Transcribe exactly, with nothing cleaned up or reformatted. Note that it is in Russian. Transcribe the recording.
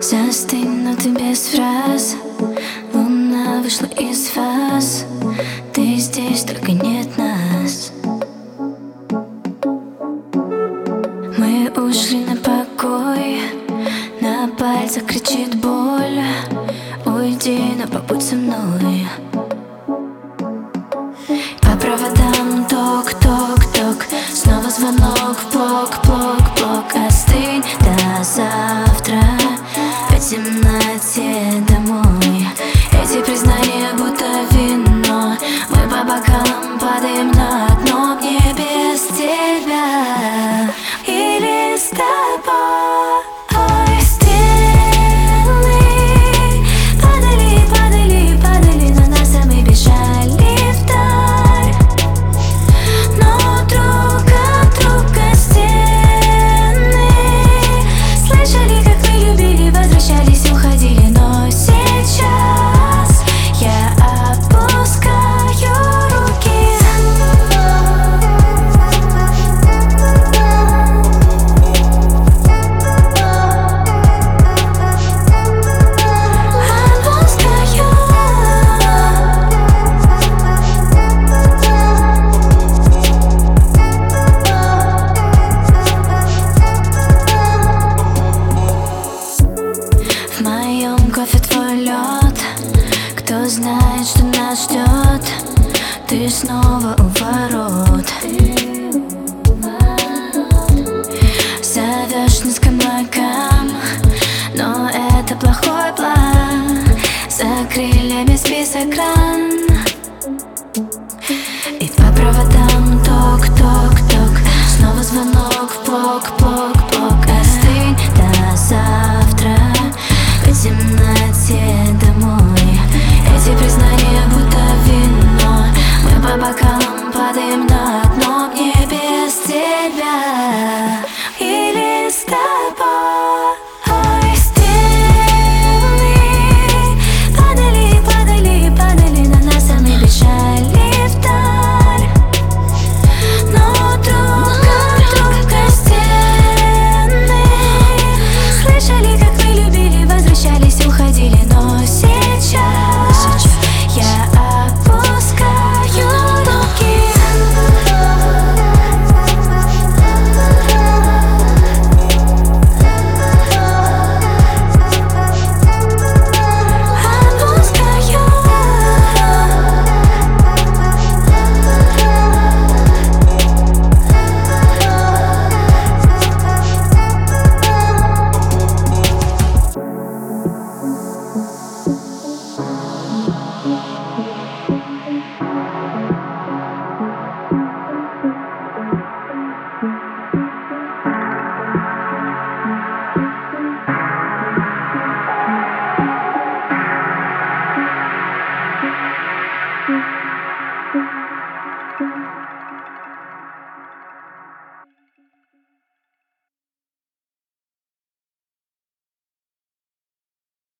Застынь, но ты без фраз. Луна вышла из фаз. Ты здесь, только нет нас. Мы ушли на покой. На пальцах кричит боль. Уйди, но побудь со мной. По проводам ток-ток-ток. Снова звонок в блок, блок, блок. Остынь до завтра. В темноте домой. Эти признания будто вино. Мы по бокалам падаем на дно. Мне без тебя или с тобой. Стены падали, падали, падали на нас, а мы бежали вдаль. Но друг от друга стены слышали, как мы любили, возвращались, уходили. Но сейчас я опускаю руки. В моем кофе твой лед. Кто знает, что нас ждет? Ты снова у ворот. Зовешь нас к облакам, но это плохой план. За крыльями список ран. И по проводам ток-ток-ток. Снова звонок в блок, блок, блок. Остынь до завтра. В темноте домой. Эти признания будто вино. Мы по бокалам